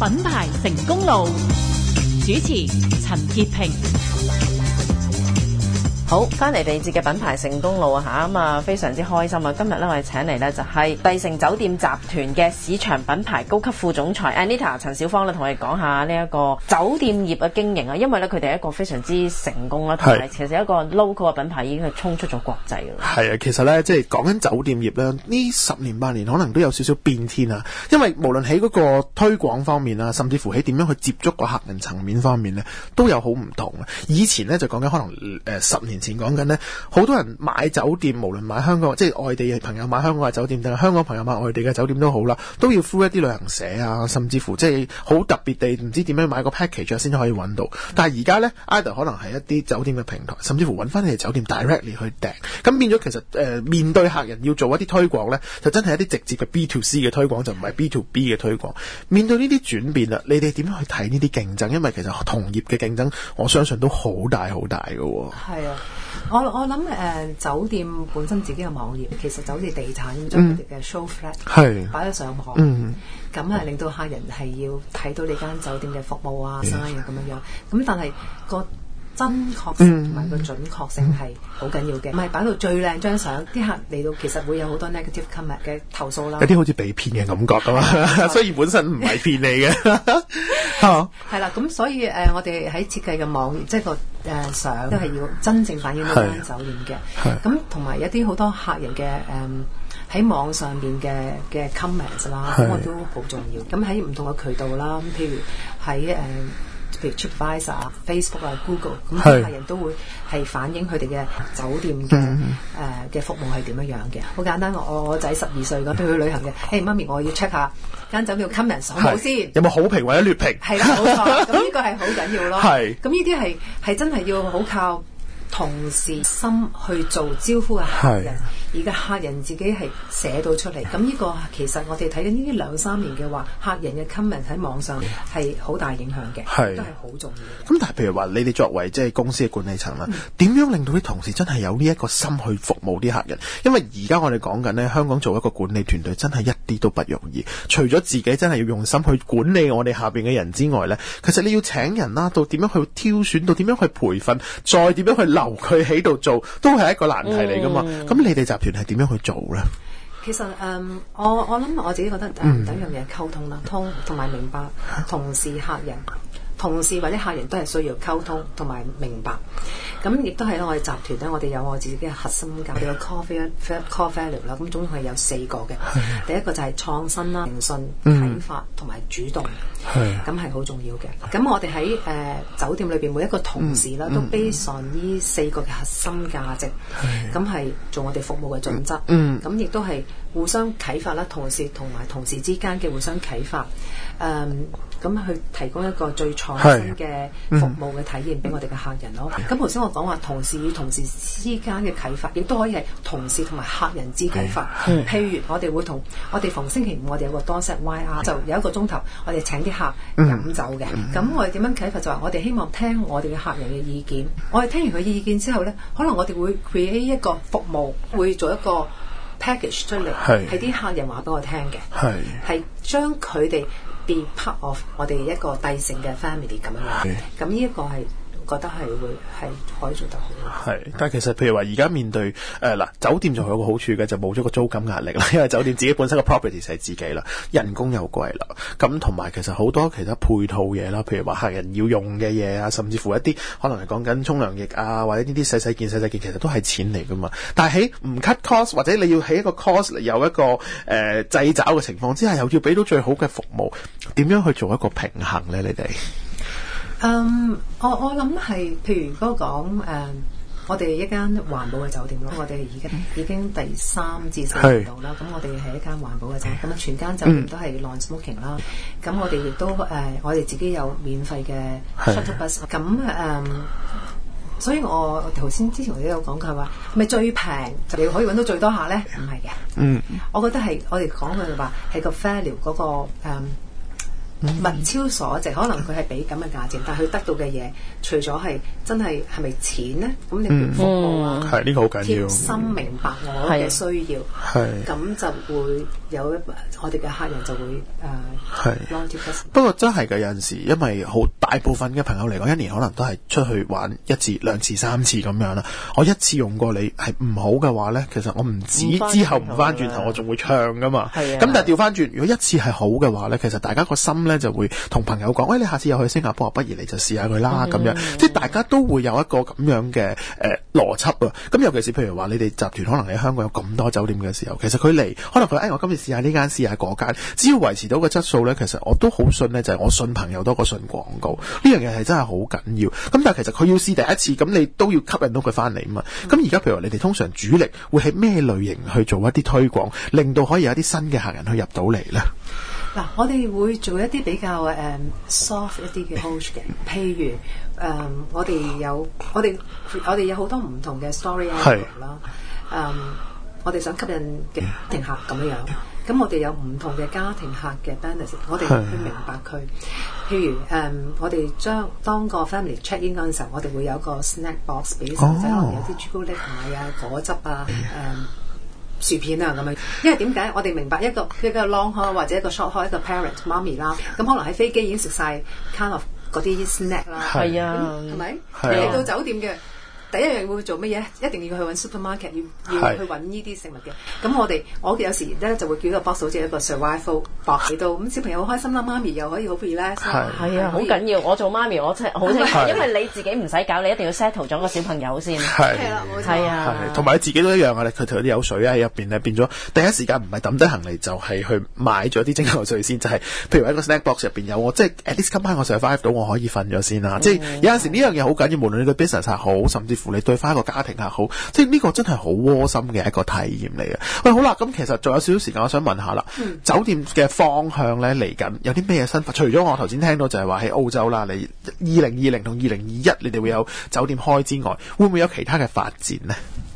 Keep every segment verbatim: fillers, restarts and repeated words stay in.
品牌成功路，主持陳潔平。 好，翻嚟地節嘅品牌成功路啊嚇，咁啊非常之開心啊！今日咧我哋請嚟咧就係帝城酒店集團嘅市場品牌高級副總裁 Anita 陳小芳咧，同我哋講下呢一個酒店業嘅經營啊，因為咧佢哋係一個非常之成功啦，同埋其實一個 local 嘅品牌已經係衝出咗國際㗎啦。 係啊，其實咧即係講緊酒店業咧，呢十年八年可能都有少少變天啊，因為無論喺嗰個推廣方面啊，甚至乎喺點樣去接觸個客人層面方面咧，都有好唔同啊。以前咧就講緊可能誒、呃、十年前講緊呢，好多人買酒店，無論買香港即係外地嘅朋友買香港嘅酒店，定係香港朋友買外地嘅酒店都好啦，都要 through 一啲旅行社啊，甚至乎即係好特別地唔知點樣買個 package 先可以揾到。但係而家呢 either 可能係一啲酒店嘅平台，甚至乎揾翻你哋酒店 directly 去訂，咁變咗其實誒、呃、面對客人要做一啲推廣呢，就真係一啲直接嘅 B to C 嘅推廣，就唔係 B to B 嘅推廣。面對呢啲轉變啦，你哋點樣去睇呢啲競爭？因為其實同業嘅競爭，我相信都好大好大嘅喎。 係啊。我我諗誒、呃、酒店本身自己嘅網頁，其實就好似地產咁，將佢哋嘅 show flat 係擺咗上網，咁係、嗯、令到客人係要睇到你間酒店嘅服務啊、生意啊咁樣樣。咁但係個真確性同埋個準確性係好緊要嘅，唔係擺到最靚張相，啲客嚟到其實會有好多 negative comment 嘅投訴啦， 有啲好似被騙嘅感覺㗎嘛，雖然本身唔係騙你嘅， 係啦，咁所以誒、呃，我哋喺設計嘅網頁，即係個誒相都係要真正反映到間酒店嘅，咁同埋一啲好多客人嘅誒喺網上邊嘅嘅 comments 啦，咁我都好重要。咁喺唔同嘅渠道啦，咁譬如喺誒。呃譬如 TripAdvisor 啊、Facebook 啊、Google， 咁啲客人都會係反映佢哋嘅酒店嘅誒嘅服務係點樣樣嘅。好簡單，我我仔十二歲咁，譬如去旅行嘅，誒、hey, 媽咪，我要 check 下間酒店 comments 好冇先， 有冇好評或者劣評？ 係啦，冇錯。咁呢個係好緊要咯。係。咁呢啲係係真係要好靠同事心去做招呼嘅客人，而家客人自己係寫到出嚟。咁呢個其實我哋睇緊呢啲兩三年嘅話，客人嘅 comment 喺網上係好大影響嘅，都係好重要嘅。 咁但係譬如話，你哋作為即係公司嘅管理層啦，點、嗯、樣令到啲同事真係有呢一個心去服務啲客人？因為而家我哋講緊呢，香港做一個管理團隊真係一啲都不容易。除咗自己真係要用心去管理我哋下邊嘅人之外呢，其實你要請人啦，到點樣去挑選，到點樣去培訓，再點樣去留佢喺度做，都係一個難題嚟噶嘛。咁、嗯、你哋集團係點樣去做呢？ 其實誒、嗯，我我諗我自己覺得誒，第、嗯、一樣嘢溝通啦，通同埋明白同事、客人、同事或者客人都係需要溝通同埋明白。咁亦都係咧，我哋集團咧，我哋有我自己嘅核心價值嘅 core core value 啦。咁總共係有四個嘅。第一個就係創新啦、誠信、啟發同埋主動。係。咁係好重要嘅。咁我哋喺誒酒店裏邊每一個同事啦，嗯、都 base on 呢四個嘅核心價值。係。咁係做我哋服務嘅準則。嗯。咁亦都係互相啟發啦，同事同埋同事之間嘅互相啟發。誒、嗯。咁去提供一個最創新嘅服務嘅體驗俾我哋嘅客人咯。咁頭先我講話同事與同事之間嘅啟發，亦都可以係同事同埋客人之啟發。譬如我哋會同我哋逢星期五我哋有個多 set Y R， 就有一個鐘頭我哋請啲客飲酒嘅。咁、嗯、我哋點樣啟發就係我哋希望聽我哋嘅客人嘅意見。我哋聽完佢意見之後呢，可能我哋會 create 一個服務，會做一個 package 出嚟，係啲客人話俾我聽嘅，係係將佢哋be part of 我哋一個帝城嘅 family 咁樣樣，咁呢一個係覺得係會係可以做得好。係， 但係其實譬如話而家面對誒嗱、呃、酒店就有個好處嘅，就冇咗個租金壓力啦，因為酒店自己本身個 property 係自己啦，人工又貴啦，咁同埋其實好多其他配套嘢啦，譬如話客人要用嘅嘢啊，甚至乎一啲可能係講緊沖涼液啊，或者呢啲細細件細細件，其實都係錢嚟噶嘛。但係喺唔 cut cost 或者你要喺一個 cost 有一個誒掣肘嘅情況之下，又要俾到最好嘅服務，點樣去做一個平衡咧？你哋？ 嗯、um，我我諗係，譬如如果講誒，我哋一間環保嘅酒店咯，我哋而家已經第三至四年度啦。咁我哋係一間環保嘅酒店，咁啊全間酒店都係 non-smoking 啦。咁我哋亦都誒、呃，我哋自己有免費嘅 shuttle bus。咁誒，所以我頭先之前我都有講佢話，咪最平就你可以揾到最多客咧？唔係嘅。嗯，我覺得係我哋講佢話係個 value 嗰、那個誒。 物超所值，可能佢係俾咁嘅價錢，但係佢得到嘅嘢，除咗係真係係咪錢咧？咁你譬如服務啊， 係呢個好緊要， 貼心明白我嘅需要， 係咁就會有一我哋嘅客人就會誒係 loyalty plus。 不過真係嘅有陣時，因為好大部分嘅朋友嚟講，一年可能都係出去玩一次、兩次、三次咁樣啦。我一次用過你係唔好嘅話咧，其實我唔止之後唔翻轉頭，我仲會唱噶嘛。咁但係調翻轉，如果一次係好嘅話咧，其實大家個心咧就會同朋友講：喂，你下次又去新加坡，不如你就試下佢啦咁樣。即係大家都會有一個咁樣嘅誒邏輯啊。咁尤其是譬如話你哋集團可能喺香港有咁多酒店嘅時候，其實佢嚟可能佢誒、哎、我今次試下呢間，試下嗰間，只要維持到個質素咧，其實我都好信咧，就係、是、我信朋友多過信廣告。呢樣嘢係真係好緊要。咁但係其實佢要試第一次，咁你都要吸引到佢翻嚟啊嘛。咁而家譬如話你哋通常主力會喺咩類型去做一啲推廣，令到可以有一啲新嘅客人去入到嚟咧？ 嗱，我哋會做一啲比較誒、um, soft 一啲嘅 approach 嘅，譬如誒、um, 我哋有我哋我哋有好多唔同嘅 story angle 啦，誒我哋想吸引嘅家庭客咁樣樣，咁我哋有唔同嘅家庭客嘅 benefit， 我哋去明白佢。譬如誒、um, 我哋將當個 family check in 嗰陣時候，我哋會有個 snack box 俾細路仔，可能有啲朱古力奶啊、果汁啊，誒、um,。薯片啊咁樣，因為點解我哋明白一個一個 long haul 或者一個 short haul 一個 parent 媽咪啦，咁可能喺飛機已經食晒 kind of 嗰啲 snack 啦， 係啊， 係咪？嚟到酒店嘅第一樣會做乜嘢？一定要去揾 supermarket， 要要去揾呢啲食物嘅。咁我哋我有時咧就會叫個 box 好似一個 survival box 喺度，咁小朋友好開心啦，媽咪又可以好 relax。係係啊，好緊要。我做媽咪，我真係好清楚，因為你自己唔使搞，你一定要 settle 咗個小朋友先。 係係啦，冇錯。 係啊， 同埋你自己都一樣啊！佢同啲有水喺入邊咧，變咗第一時間唔係抌低行李，就係去買咗啲蒸餾水先。就係譬如喺個 snack box 入邊有我，即係 at least 今晚我 survive 到，我可以瞓咗先啦。即係有陣時呢樣嘢好緊要，無論你對 business 係好，甚至乎你對翻一個家庭客好，即係呢個真係好窩心嘅一個體驗嚟嘅。喂，好啦，咁其實仲有少少時間，我想問下啦，嗯、酒店嘅方向咧嚟緊有啲咩新發？除咗我頭先聽到就係話喺澳洲啦，你二零二零同二零二一你哋會有酒店開之外，會唔會有其他嘅發展呢？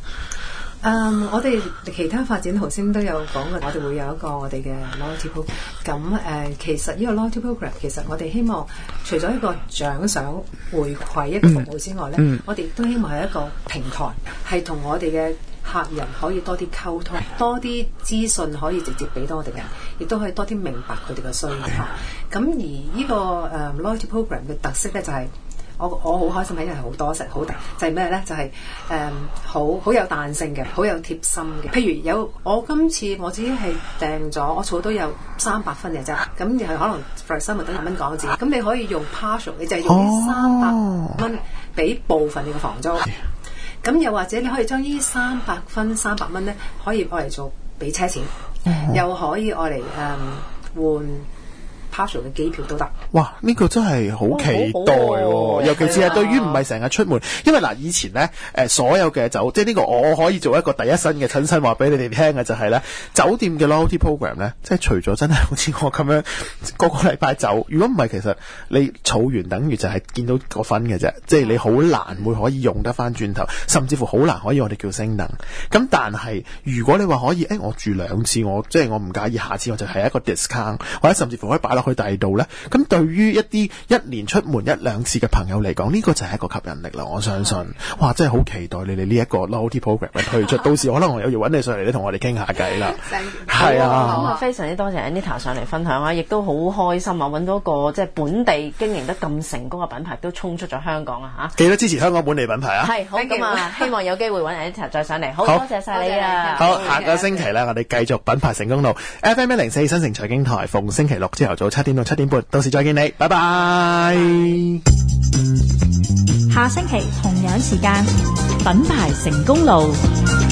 Um, 我哋其他發展頭先都有講過，我哋會有一個我哋嘅 loyalty program。咁誒、呃，其實呢個 loyalty program 其實我哋希望除咗一個獎賞回饋一個服務之外咧，嗯、我哋都希望係一個平台，係同我哋嘅客人可以多啲溝通，多啲資訊可以直接俾到我哋嘅人，亦都可以多啲明白佢哋嘅需求。咁而呢、這個誒、呃、loyalty program 嘅特色咧就係、是。我我好開心，因為係好多食好大，就係咩咧？就係誒好好有彈性嘅，好有貼心嘅。譬如有我今次我自己係訂咗，我儲都有三百分嘅啫。咁又係可能 for example 等廿蚊港紙，咁你可以用 partial， 你就係用呢三百蚊俾部分你嘅房租。咁、oh. 又或者你可以將呢三百分三百蚊咧，可以愛嚟做俾車錢，oh. 又可以愛嚟誒換。partial 嘅機票都得。哇！ 呢、這個真係好期待喎、哦，尤其是係對於唔係成日出門，因為嗱以前咧誒、呃、所有嘅酒，即係呢個我可以做一個第一身嘅親身話俾你哋聽嘅就係、是、咧，酒店嘅 loyalty program 咧，即係除咗真係好似我咁樣個個禮拜走，如果唔係其實你儲完等於就係見到個分嘅啫，即係你好難會可以用得翻轉頭，甚至乎好難可以我哋叫升等。咁但係如果你話可以，誒、欸、我住兩次，我即係我唔介意，下次我就係一個 discount，或者甚至乎可以擺落去第二度咧，咁對於一啲一年出門一兩次嘅朋友嚟講，呢、這個就係一個吸引力啦。我相信，哇，真係好期待你哋呢一個 loyalty program 嘅推出。到時可能我又要揾你上嚟咧，同我哋傾下偈啦。係啊， 咁啊，非常之多謝 Anita 上嚟分享啊，亦都好開心啊，揾到個即係本地經營得咁成功嘅品牌，都衝出咗香港啊嚇！ 記得支持香港本地品牌啊！ 係好咁啊，希望有機會揾 Anita 再上嚟。好多謝晒你啊！ 好，下個星期咧，我哋繼續品牌成功路 F M 一零四新城財經台，逢星期六朝頭早七點到七點半，到時再見你，拜拜。 下星期同樣時間，品牌成功路。